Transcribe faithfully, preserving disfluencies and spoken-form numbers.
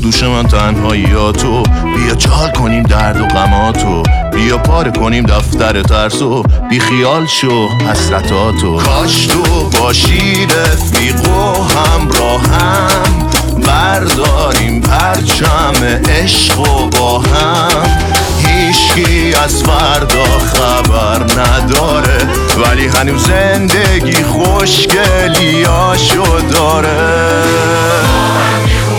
دوش من تنهاییاتو، بیا چال کنیم درد و غماتو، بیا پاره کنیم دفتر ترسو، بی خیال شو حسرتاتو. کاش تو باشی رفیق و همراهم، برداریم پرچم عشق و با هم. هیچکی از فردا خبر نداره، ولی هنوز زندگی خوشگلیاشو داره.